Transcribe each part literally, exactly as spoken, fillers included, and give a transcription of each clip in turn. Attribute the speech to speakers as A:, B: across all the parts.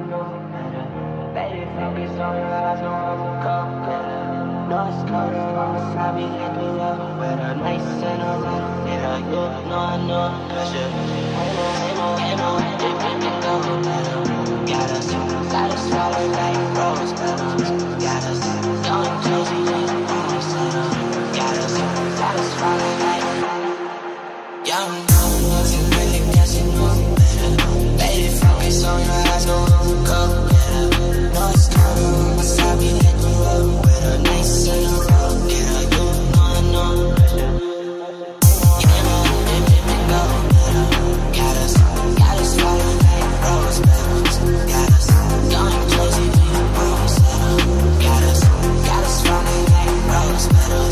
A: Baby, focus on your eyes, no one come better. North Dakota, I be looking up with a nice and a lot. And I you know I know pressure. Ain't no, ain't no, ain't no, ain't no, ain't no better. Got us, got us swallowed like rose petals. Got us, young Josie, rose petals. Got us, got us swallowed like young Josie, really guess you know better. Baby, focus on your eyes, no one come better. North Dakota, I be looking up with a nice and a roll. And I you know I know pressure. Ain't no, ain't no better. Got us, got us swallowed like rose petals. Got us, young Josie, rose petals. Got us, got us swallowed like rose petals.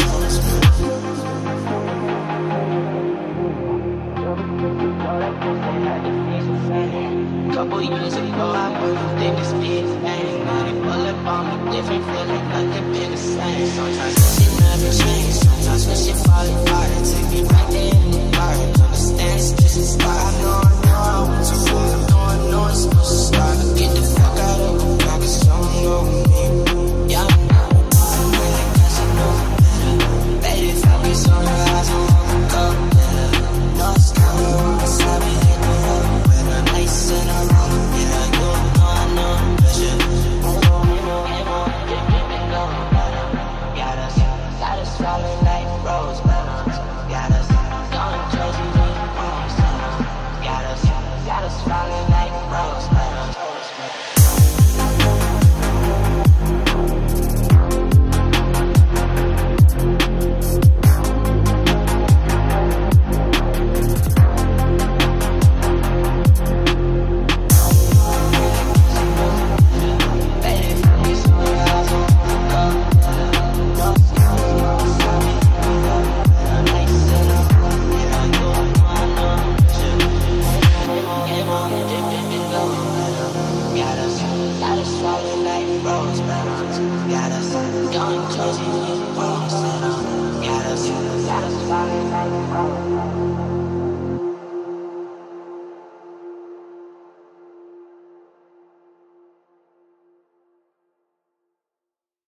A: Couple years ago, I wouldn't think it's big thing. Now they pull up on me different, feeling nothing been the same. Sometimes wish it never changed, sometimes wish it fall apart. It take me back to in the dark. Understand it's just a start. I know, I know I went too far. I know, I know it's supposed to start. But get the fuck out of the back, it's something over me. Yeah, I know, I'm really guess you know better. Baby, focus on your eyes, I wanna go better. No, it's cold, it's heavy, hit the road. With a nice and a roll. Yeah, you know I know pressure. Ain't no, ain't no, ain't no, it been going better. Got us, got us swallowed like rose petals. Got us, young Josie, rose petals. Got us, got us swallowed like rose petals. Young Josie, rose petals. Got us, got us swallowed like rose.